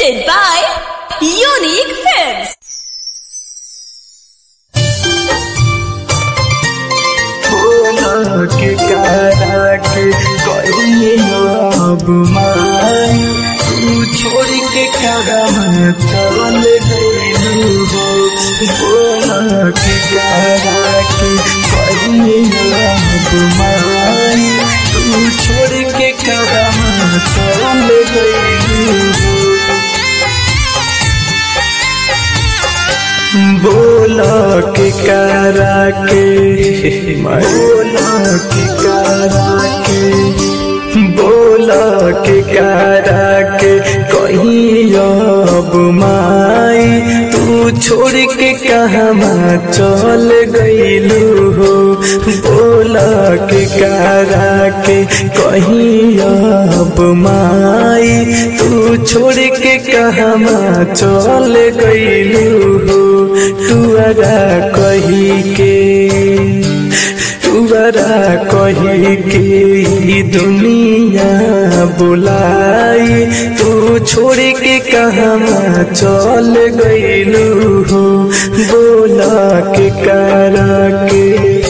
presented by Unique Films. के करा के करिए अब माई तू छोड़ के कदम चल गइलू हो। बोला के करा के करिए अब माई तू छोड़ के कदम चल गइलू हो। बोला के करा के बोला के करा के बोला के करा के कहीं अब माई तू छोड़ के कहाँ चल गइलू हो। बोला के करा के कहीं अब माई तू छोड़ के कहाँ चल गइलू हो। तुअरा कही के दुनिया बुलाई तू छोड़ के कहाँ चल गइलू हो। बोला के करा के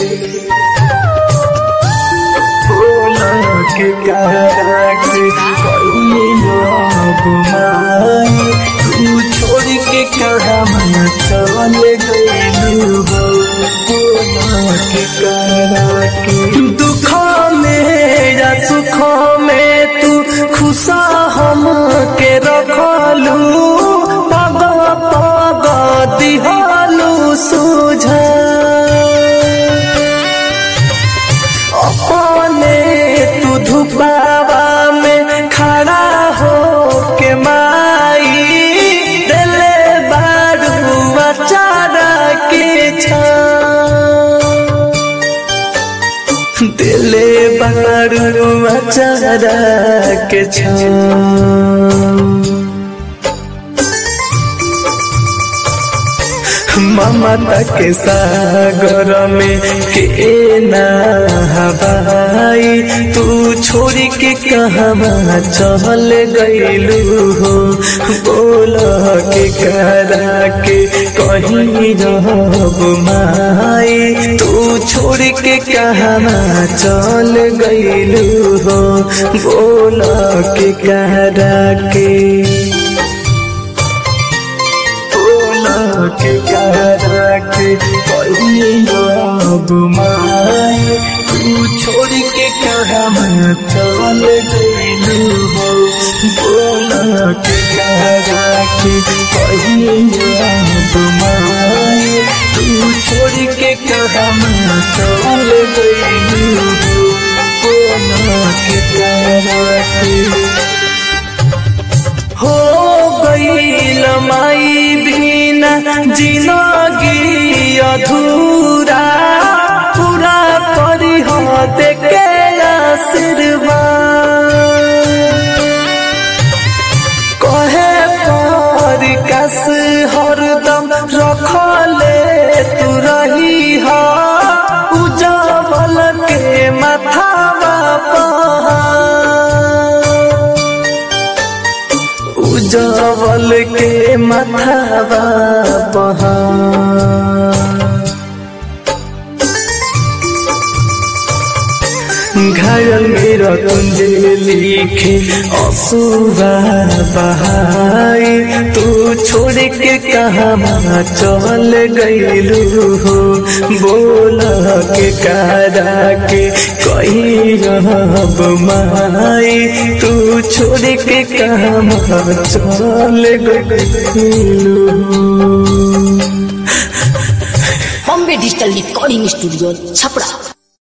बोला के करा के कहीं अब माई तू छोड़ के कहाँ चल गइलू हो। बोला के करा के दुख में या सुख में तू खुशा हम के रखलू पग पग दिहलू सुझा अपने तू धुपावा में खड़ा हो के माई दिले बारू अचारा के दिले बारू अचारा के ममता के सागर में के नहाई तू छोड़ के कहाँ चल गइलू हो। बोला के करा के कहीं अब माई तू छोड़ के कहाँ चल गइलू हो। बोला के करा के के करा के कहिए अब माई तू छोड़ के कहाँ चल गइलू हो। बोला के करा के कहिए अब माई तू छोड़ के कहाँ चल गइलू हो। बोला के करा के हो गइल माई बिना जिंदगी अधूरा पूरा करी हो देके आशीर्वाद कहे पर कस हरदम रखले तू रही हो उजावल के माथावा उजावल के माथावा घायल मेरा तुंजे लिखे असुरा बहाई तू छोड़ के कहाँ चल गइलू हो। बोला के करा के कहीं अब माई तू छोड़ के कहाँ चल गइलू हो। Bombay digital recording studio Chhapra.